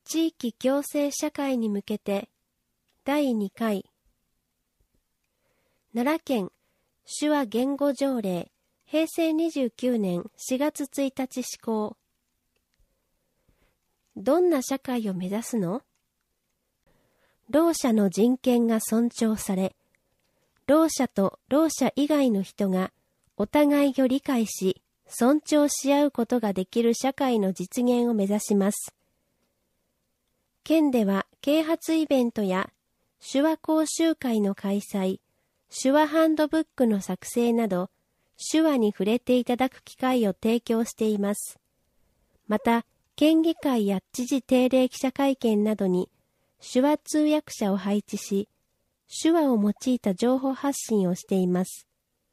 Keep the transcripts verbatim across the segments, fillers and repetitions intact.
地域共生社会に向けてだいにかい奈良県手話言語条例へいせいにじゅうきゅうねんしがつついたち施行。どんな社会を目指すの？ろう者の人権が尊重され、ろう者とろう者以外の人がお互いを理解し、尊重し合うことができる社会の実現を目指します。県では啓発イベントや手話講習会の開催、手話ハンドブックの作成など、手話に触れていただく機会を提供しています。また、県議会や知事定例記者会見などに手話通訳者を配置し、手話を用いた情報発信をしています。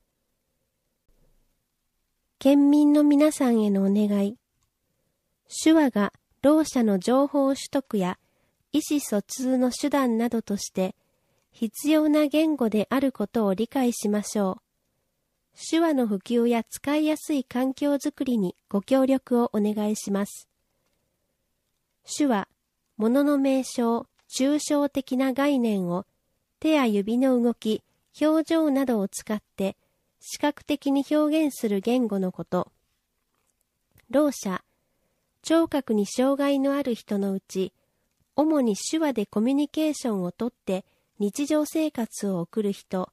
県民の皆さんへのお願い。手話がろう者の情報取得や意思疎通の手段などとして必要な言語であることを理解しましょう。手話の普及や使いやすい環境づくりにご協力をお願いします。手話、物の名称、抽象的な概念を手や指の動き、表情などを使って視覚的に表現する言語のこと。ろう者、聴覚に障害のある人のうち、主に手話でコミュニケーションをとって日常生活を送る人。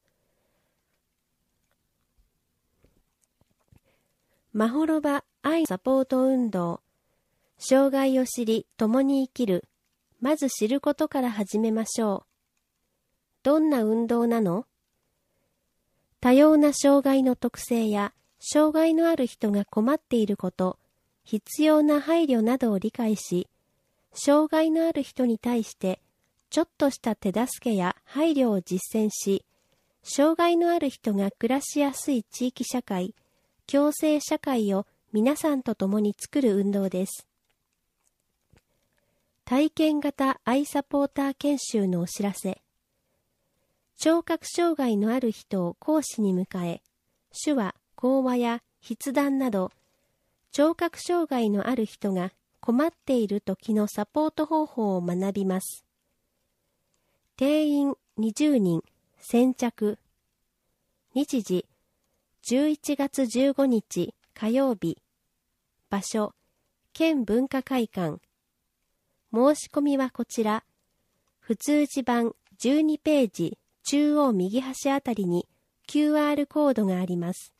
まほろば愛サポート運動。障害を知り、共に生きる。まず知ることから始めましょう。どんな運動なの？多様な障害の特性や、障害のある人が困っていること、必要な配慮などを理解し、障害のある人に対して、ちょっとした手助けや配慮を実践し、障害のある人が暮らしやすい地域社会、共生社会を皆さんと共に作る運動です。体験型アイサポーター研修のお知らせ。聴覚障害のある人を講師に迎え、手話、口話や筆談など、聴覚障害のある人が困っている時のサポート方法を学びます。定員にじゅうにん、先着。日時、じゅういちがつじゅうごにち火曜日。場所、県文化会館。申し込みはこちら。普通字版じゅうにページ中央右端あたりに キューアール コードがあります。